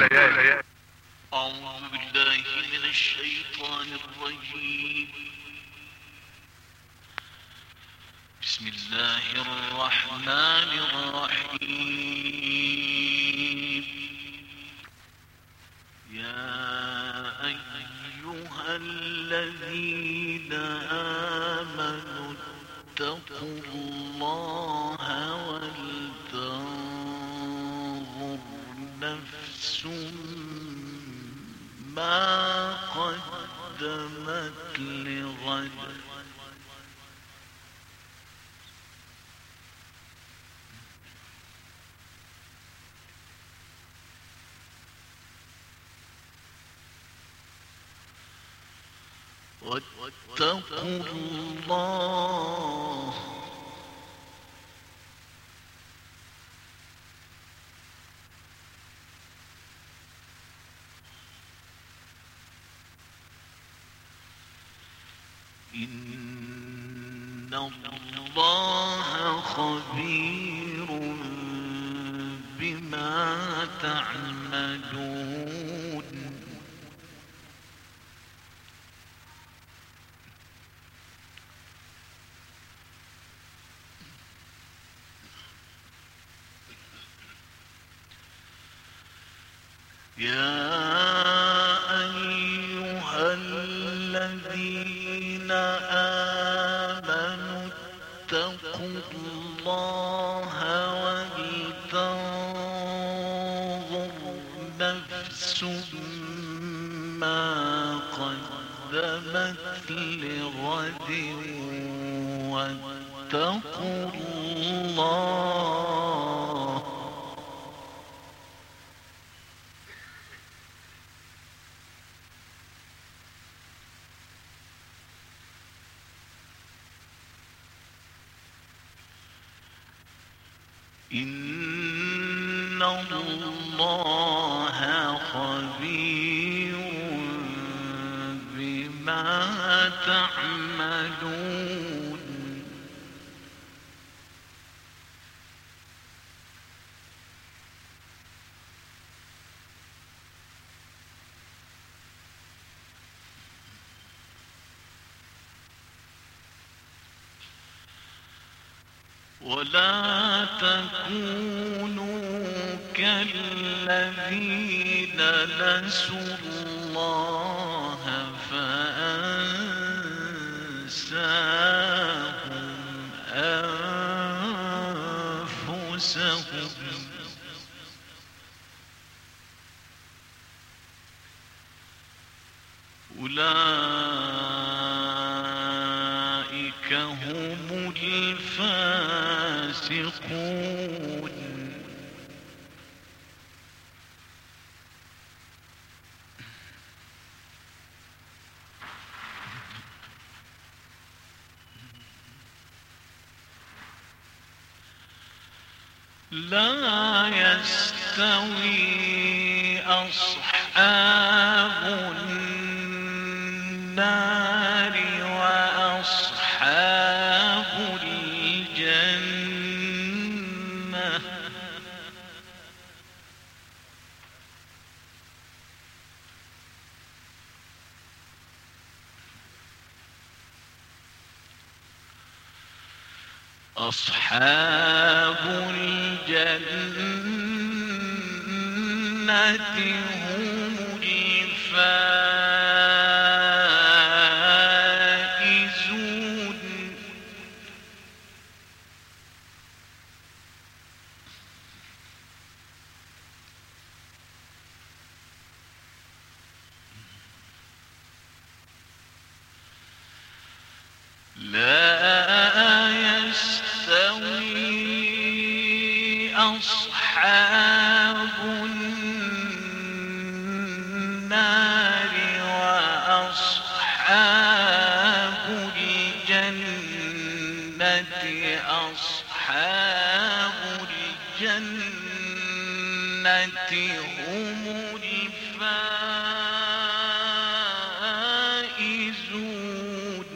أعوذ بالله من الشيطان الرجيم. بسم الله الرحمن الرحيم. يا أيها الذين آمنوا اتقوا الله ولتنظر نفس ما قدمت لغد. واتقوا الله إن الله خبير بما تعملون. يا أيها الذين آمنوا اتقوا الله ولتنظر نفس ما قدمت لغد واتقوا الله إن الله خبير بما تعملون. ولا تكونوا كالذين نسوا الله فأنساهم أنفسهم. أولئك هم الفاسقون. لا يستوي أصحاب النار وأصحاب الجنة. أصحاب الجنة هم الفائزون. لا يستوي أصحاب النار وأصحاب الجنة. أصحاب الجنة هم الفائزون.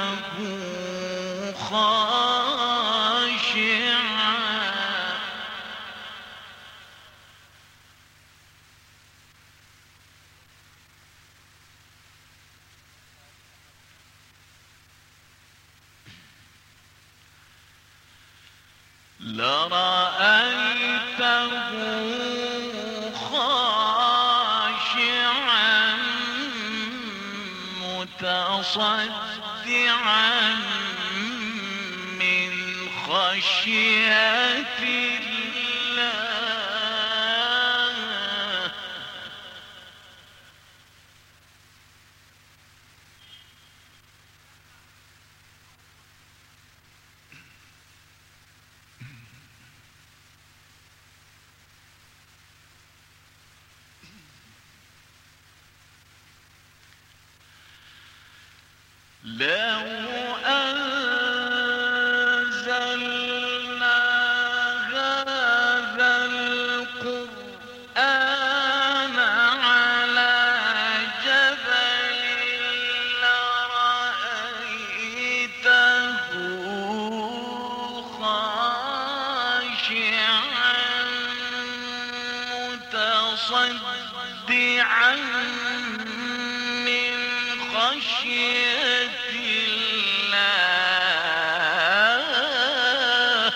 خاشعا لرأيته خاشعا متصدعا من خشية الله لو أنزلنا هذا القرآن على جبل لرأيته خاشعا متصدعا من خشية الله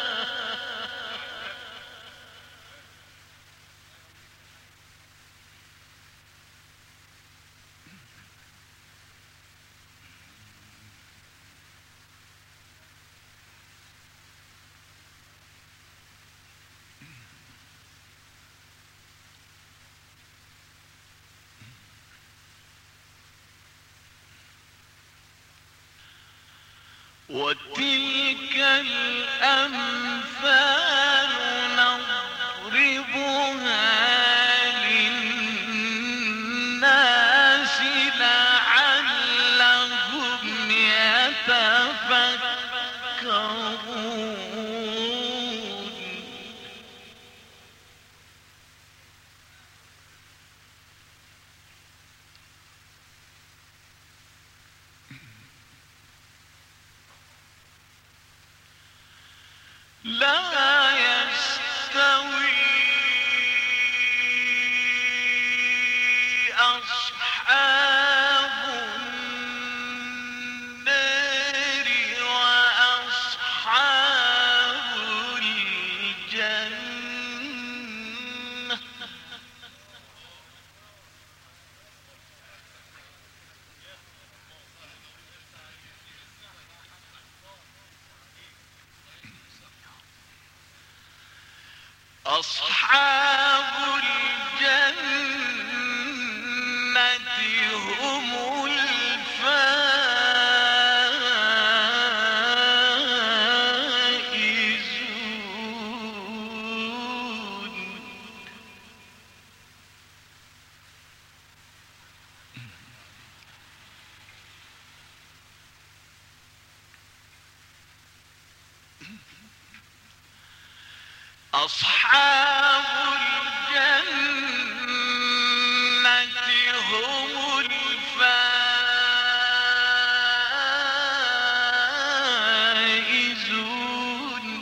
وتلك الأمثال نضربها للناس لعلهم يتفكرون لا يستوي أصحاب النار وأصحاب الجنة أصحاب الجنة هم الفائزون أصحاب الجنة هم الفائزون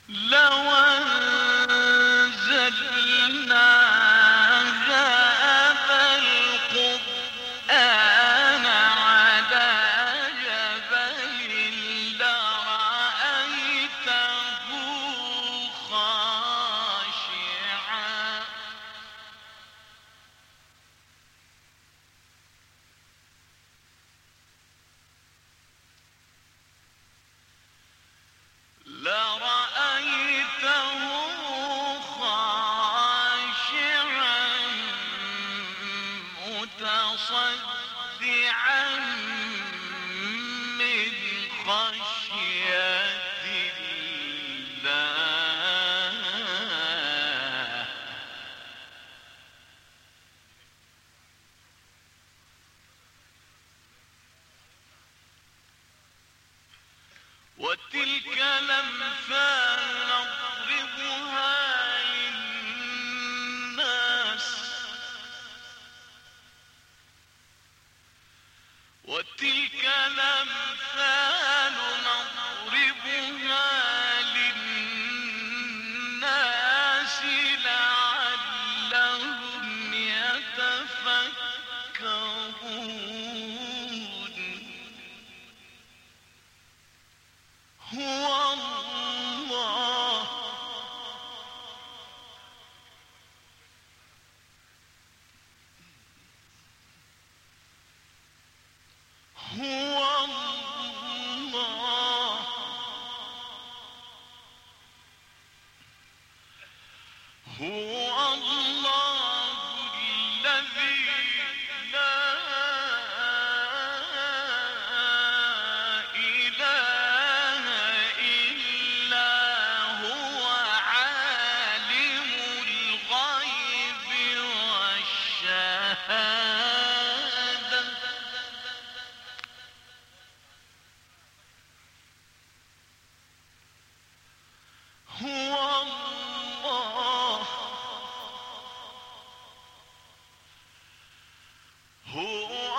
لو أنزلنا هذا القرآن على جبل لرأيته خاشعا متصدعا من خشية الله وتلك الأمثال نضربها للناس وتلك الأمثال نضربها للناس لعلهم يتفكرون هو الله هو الله هو الله الذي لا إله إلا هو عالم الغيب والشهادة هو الله هو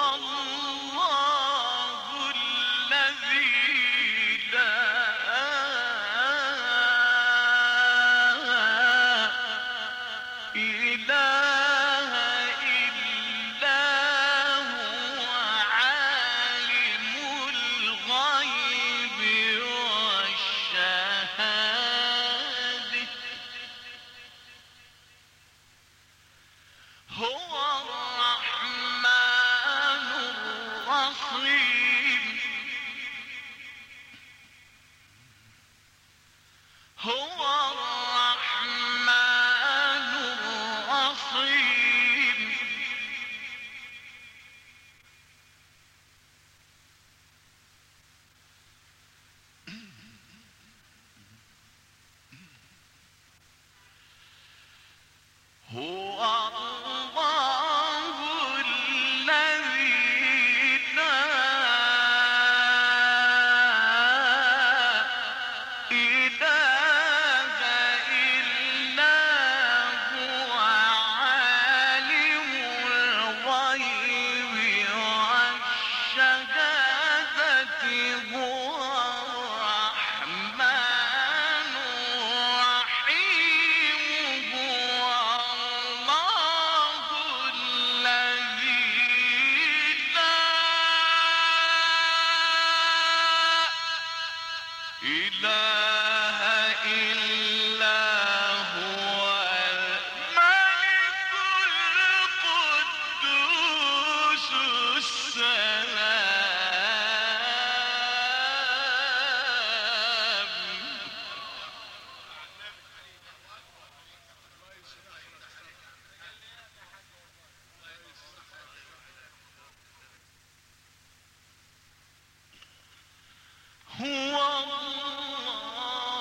الله الذي لا إله إلا هو عالم الغيب والشهادة هو الرحمن الرحيم هو الرحمن الرحيم هو الله الذي لا إله إلا هو عالم الغيب والشهادة هو الرحمن الرحيم هو الله الذي لا إله إلا هو الملك القدوس السلام هو الله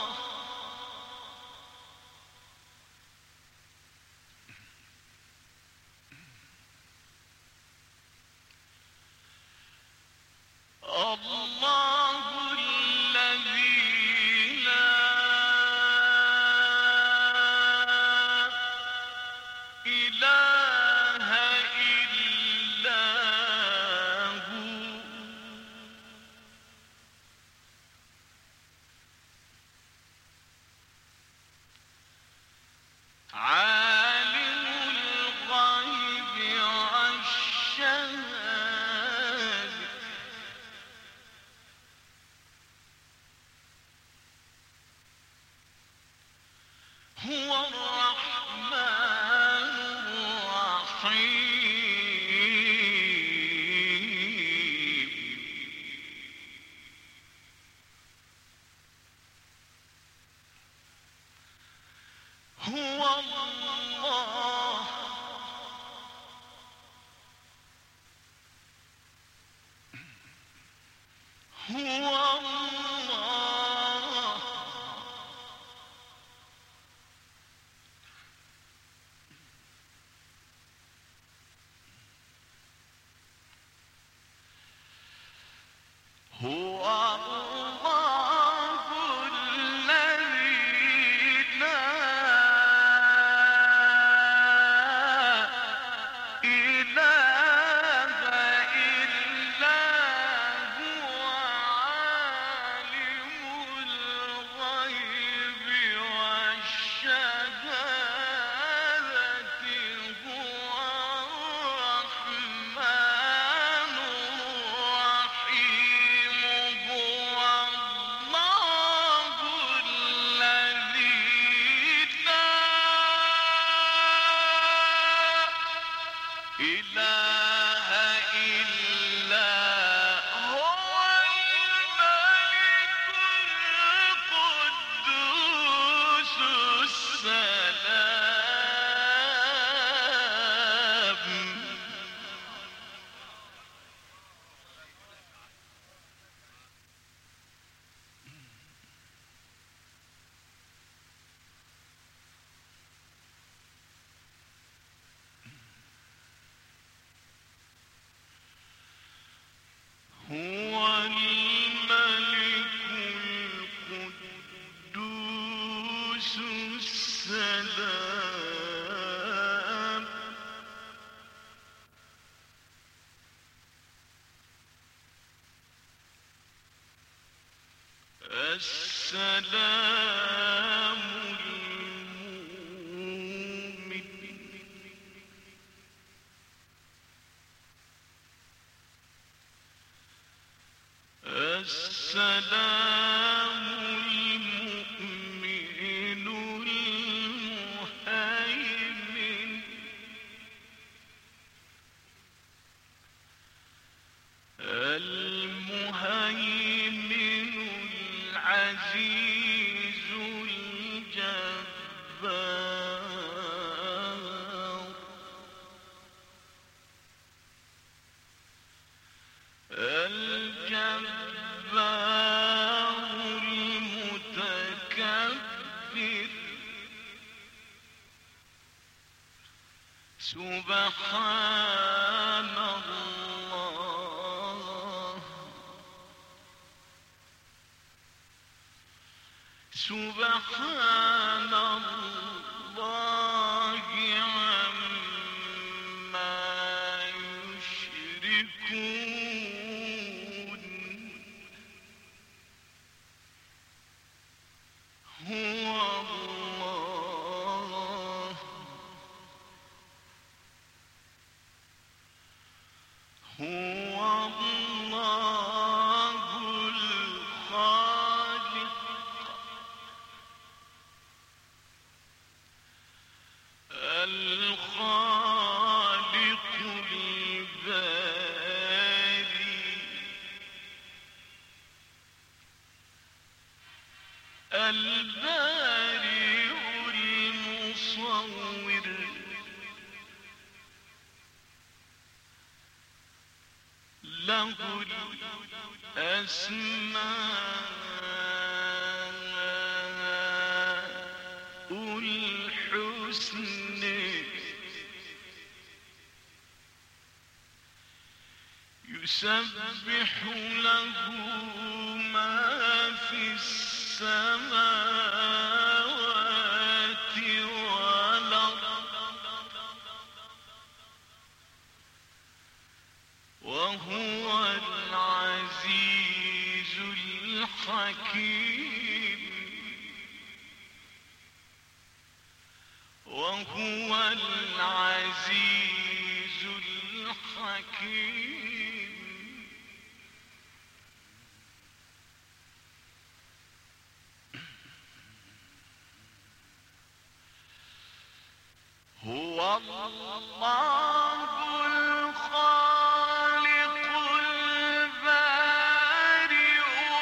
السلام السلام المؤمن السلام المؤمن المهيمن المهيمن العزيز الجبار الجبار المتكبر سبحان الله سبحان الله عما يشركون هو الله هو الله الخالق الخالق الباري البارئ المصور له الأسماء الحسنى يسبح له ما في السماوات والأرض وهو العزيز الحكيم وهو العزيز الحكيم هو الله الخالق البارئ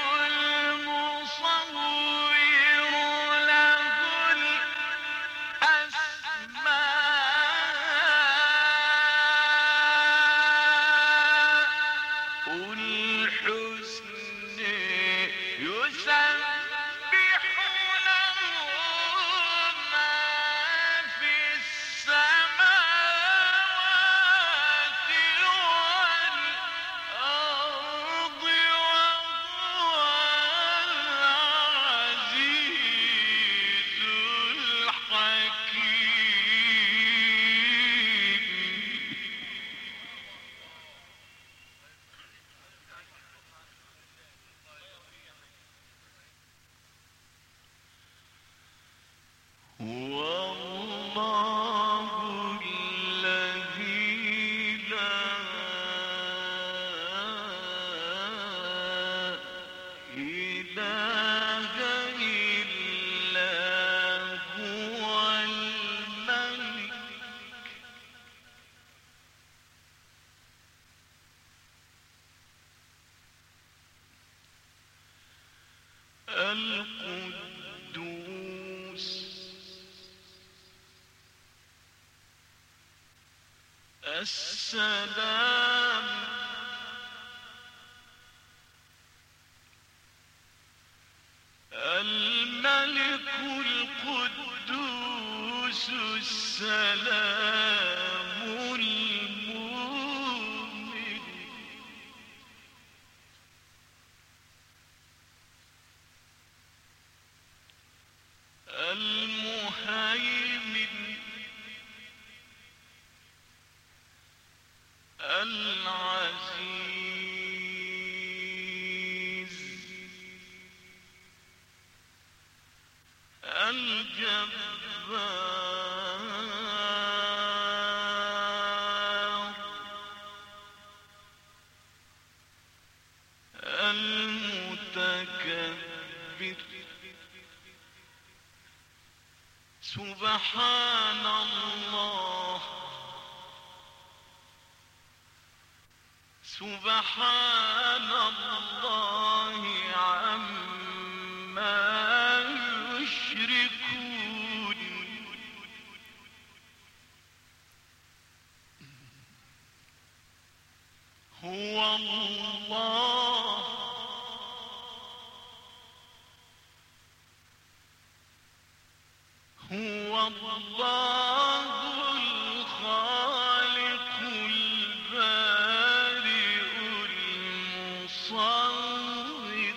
المصور له الأسماء الحسنى يسبح له ما في السماوات والأرض وهو العزيز الحكيم هو الله الذي لا إله إلا هو الملك القدوس السلام الملك القدوس السلام المؤمن المؤمن الجبار المتكبر سبحان الله سبحان الله عما يشركون هو الله هو الله الخالق البارئ المصور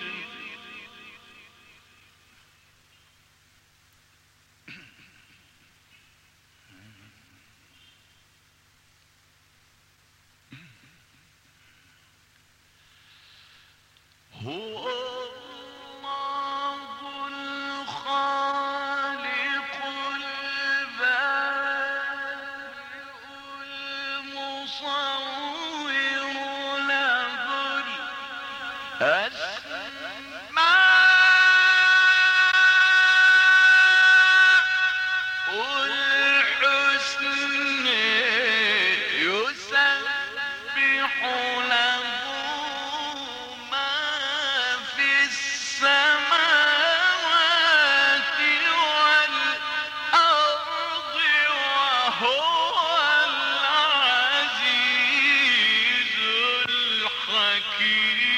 هو الله الخالق البارئ المصور له الأسماء الحسنى يسبح له ما في السماوات والأرض وهو العزيز الحكيم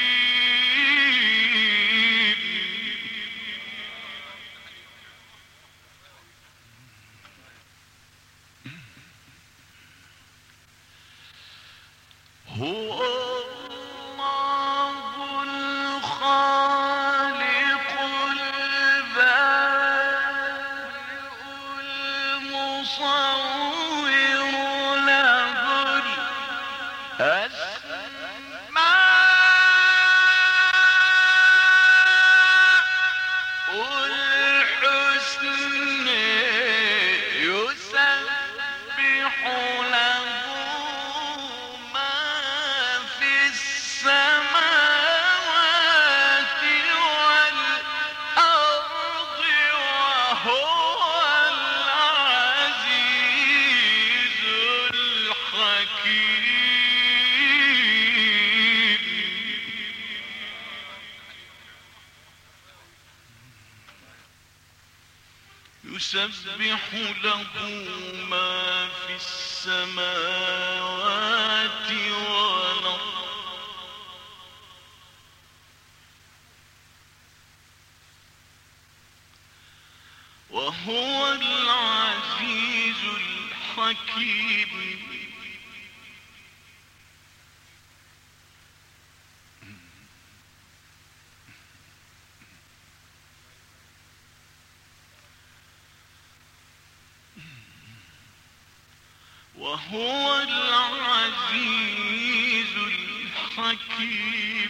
هو الله الخالق البارئ المصور له الأسماء الحسنى يسبح له ما في السماوات والأرض وهو العزيز الحكيم يسبح له ما في السماوات والأرض وهو العزيز الحكيم وهو العزيز الحكيم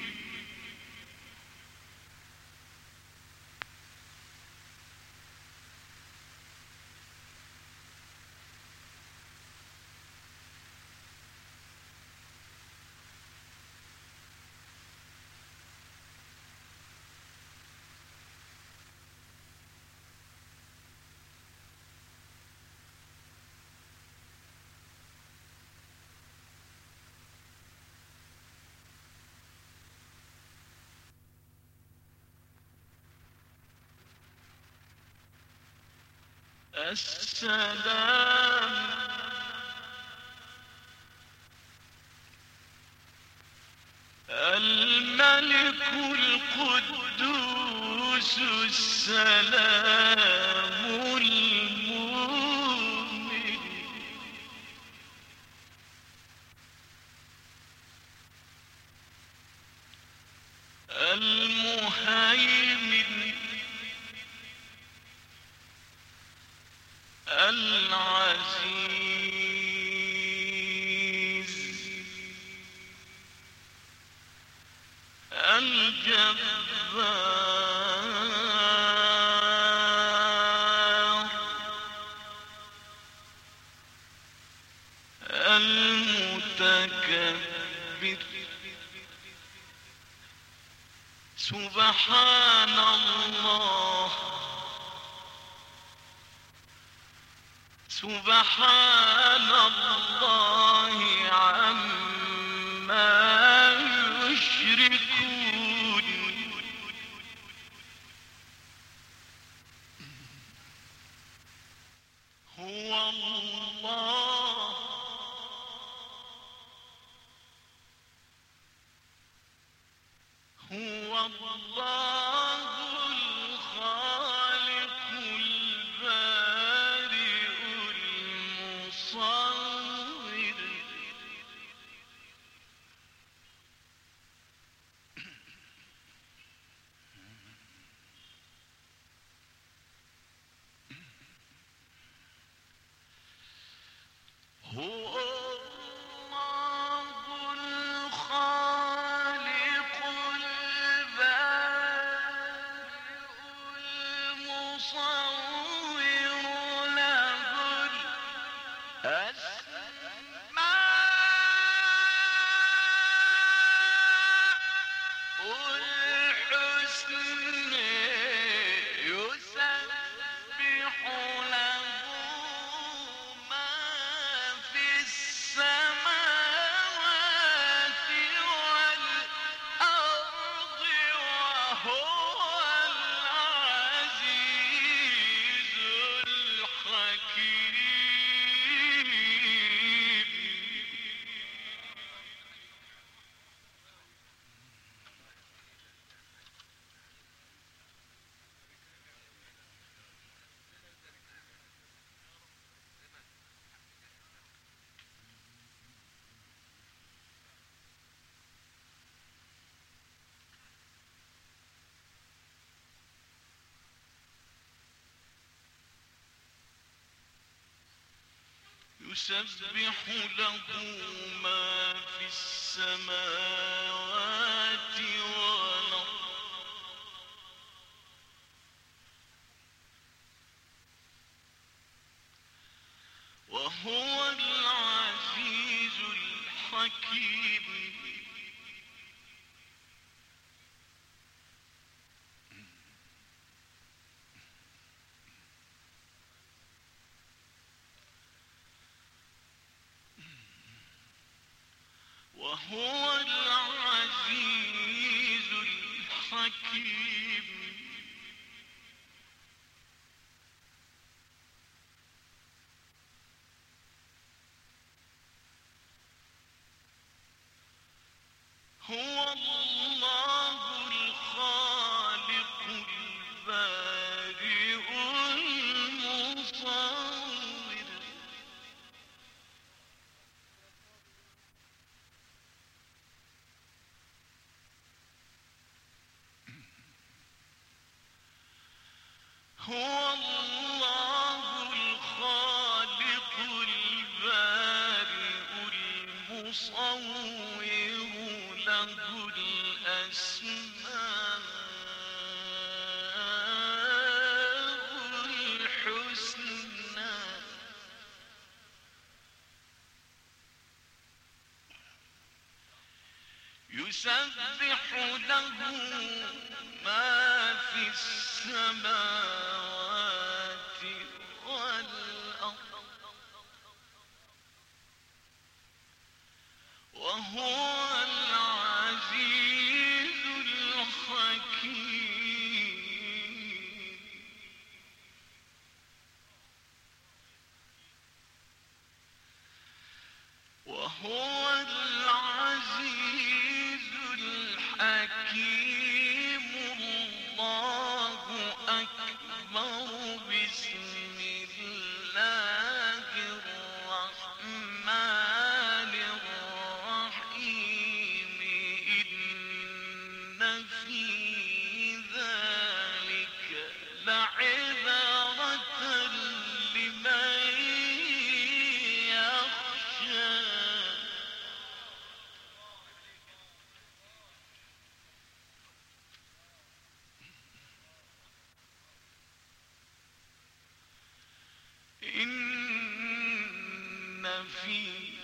السلام الملك القدوس السلام المؤمن المهيمن العزيز الجبار سبحان الله عما يشركون. هو الله هو الله الخالق البارئ المصور. هو الله الخالق البارئ المصور له الأسماء الحسنى يسبح له ما في السماوات والأرض وهو العزيز الحكيم. يسبح له ما في السماوات والأرض وهو العزيز الحكيم. وهو العزيز الحكيم. هو الله الخالق البارئ المصور. هو الله الخالق البارئ المصور له الأسماء الحسنى يسبح له ما في السماوات والأرض وهو العزيز الحكيم. وهو العزيز الحكيم. الله أكبر. بسم الله الرحمن الرحيم. إن في ذلك لعبرة لمن يخشى. إن في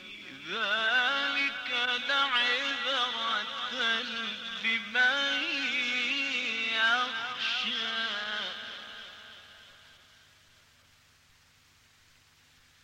ذلك لعبرة لمن يخشى.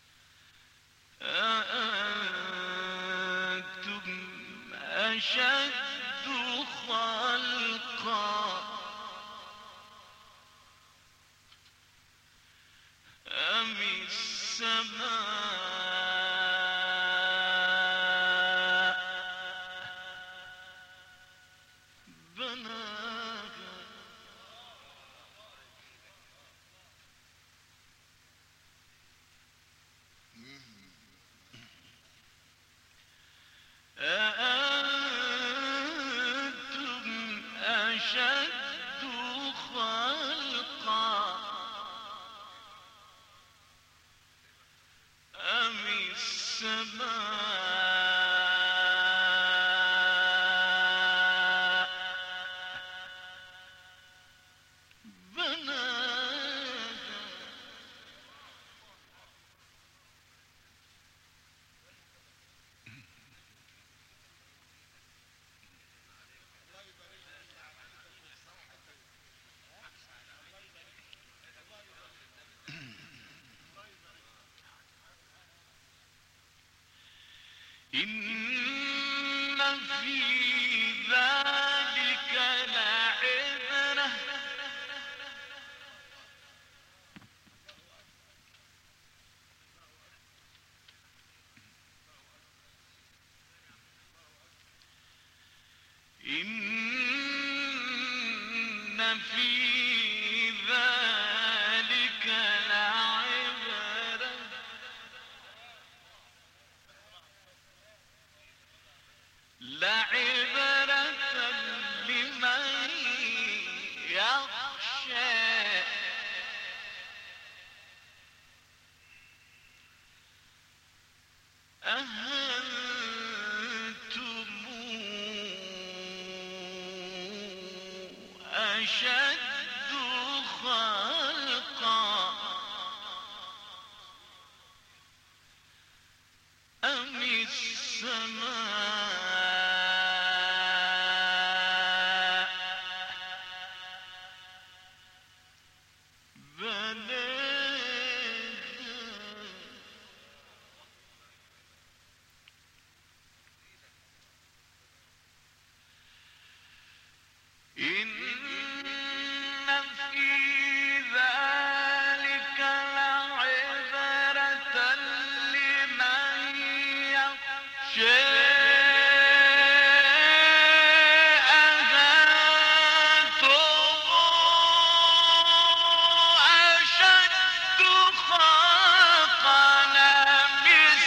السماء بناها أأنتم أشد خلقا أم السماء بناها إن في ذلك لعبرة إن في ذلك لعبرة لمن يخشى أأنتم أشد خلقا أم السماء بناها إن في ذلك لعبرة لمن يخشى أأنتم أشد خلقا أم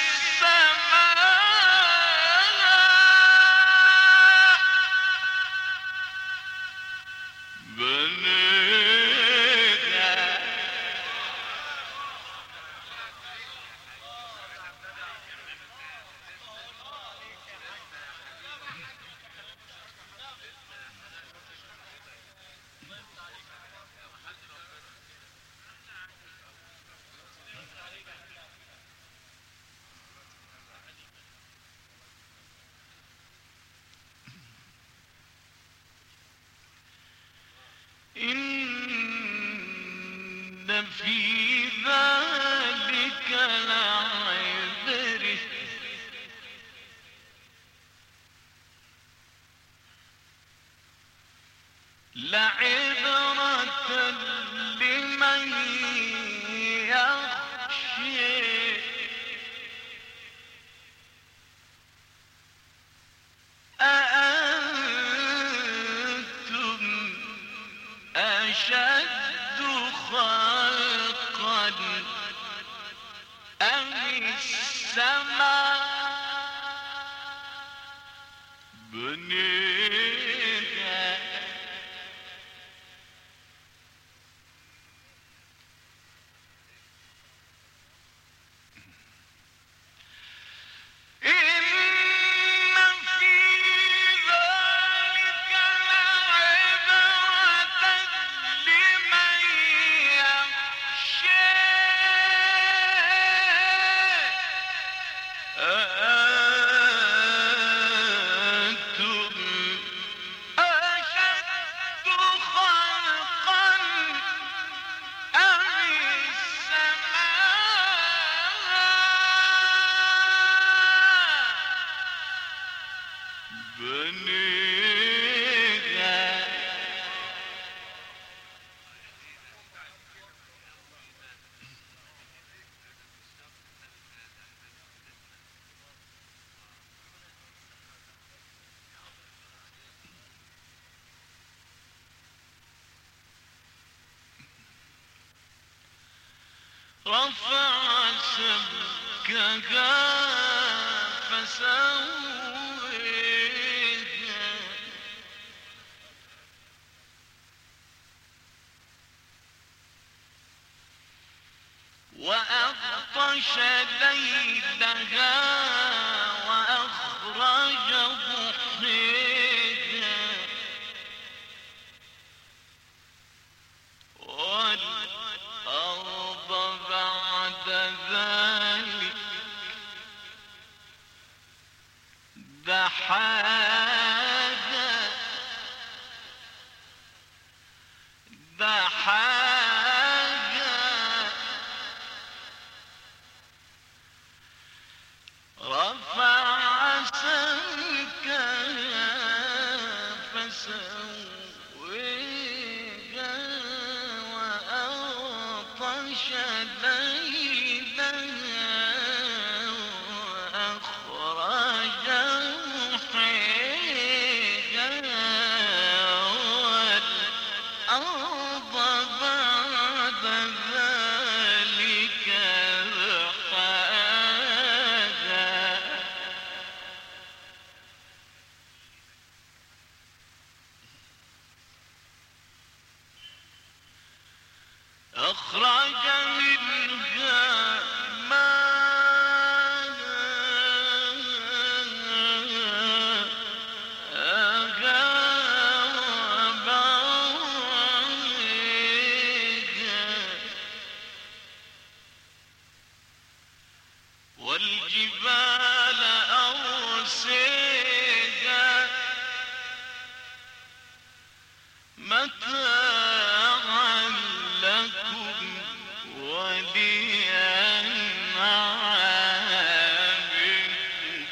السماء بنيها إن في ذلك لعبرة لمن يخشى أأنتم أشد خلقا أم السماء بنيها إن في ذلك لعبرة لمن يخشى أأنتم رفع سمكها فسويها وأغطش ليلها وأخرج ضحيها والأرض بعد ذلك دحاها رفع سمكها فسويها وأغطش ليلها وأخرج ضحيها والأرض بعد ذلك أخرج منها ماءها ومرعاها والجبال أرسيها متاعا لكم ولأنعامكم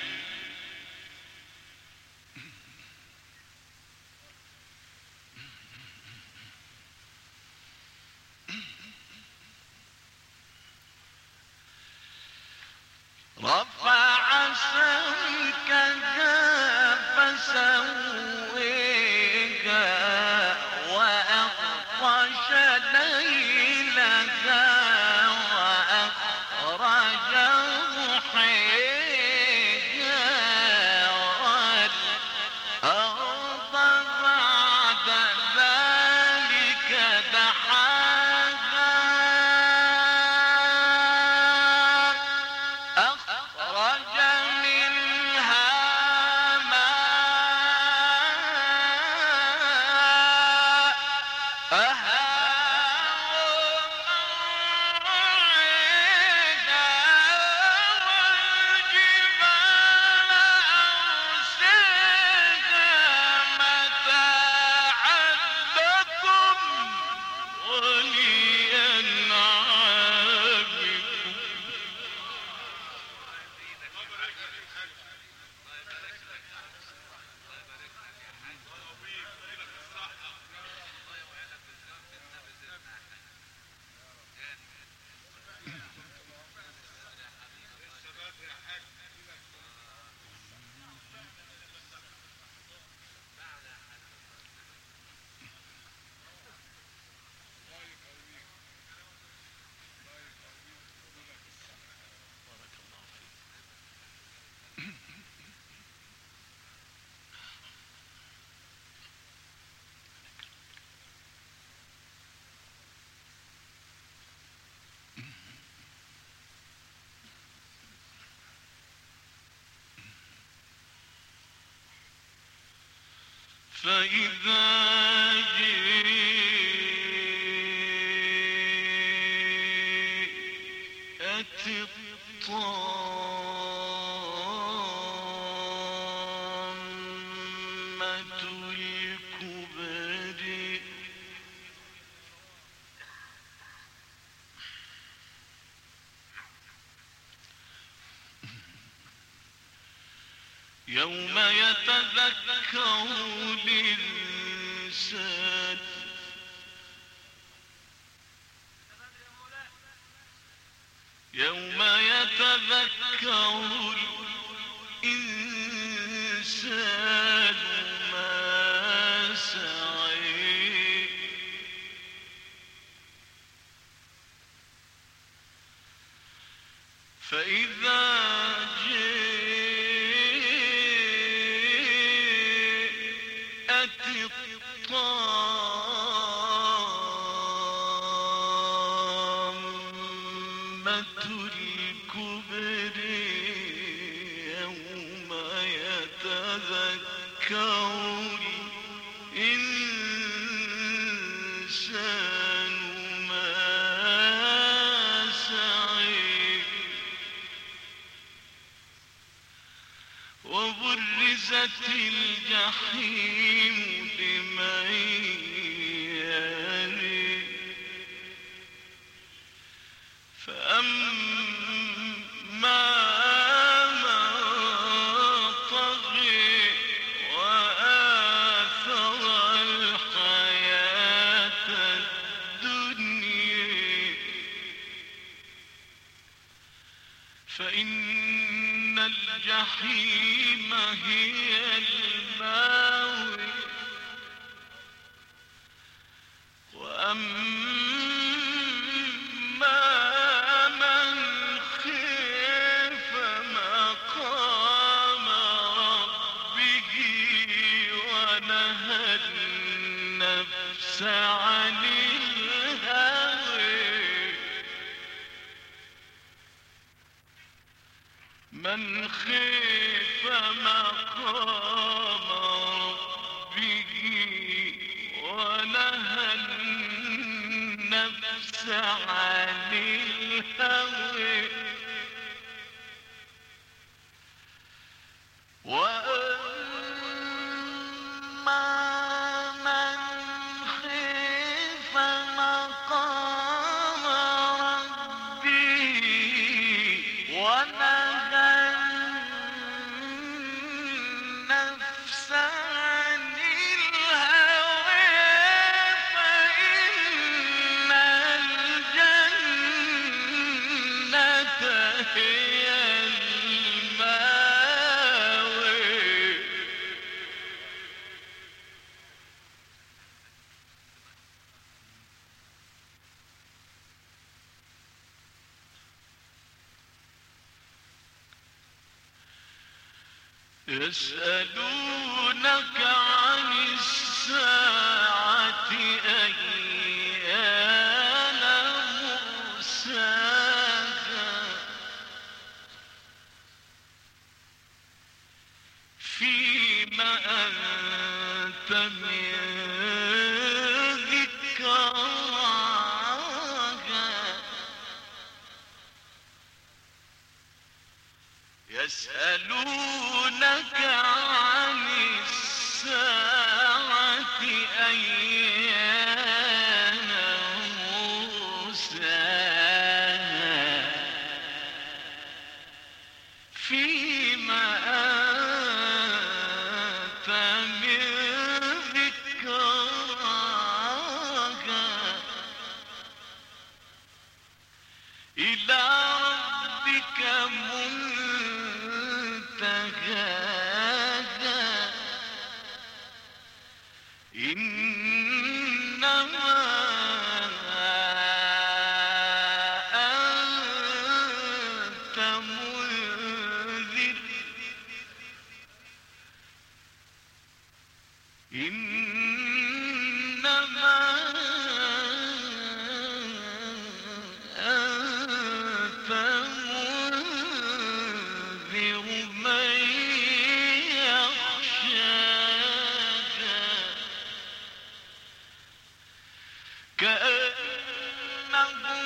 رفع سمكها فسويها وأغطش ليلها وأخرج ضحيها والأرض بعد ذلك دحاها أخرج منها ماءها ومرعاها والجبال أرساها متاعا لكم ولأنعامكم فإذا جاءت الطامة الكبرى يوم يتذكر الإنسان يوم يتذكر الإنسان ما سعى فإذا جاءت الطامة الكبرى يوم يتذكر الإنسان ما سعى وبرزت الجحيم لمن يرى فأما من طغى وآثر الحياة الدنيا فإن الجحيم هي المأوى وأما من خاف مقام ربه ونهى النفس عن الهوى من خاف مقام ربه ونهى النفس عن الهوى وأما من خاف مقام ربه ونهى النفس عن الهوى فإن الجنة هي المأوى يسألونك عن الساعة أيان مرساها فيما أنت من ذكراها يسألونك عن الساعة أيان مرساها فيما أنت من ذكراها إلى ربك منتهاها إنما أنت منذر إنما أنت منذر من يخشاها كأنهم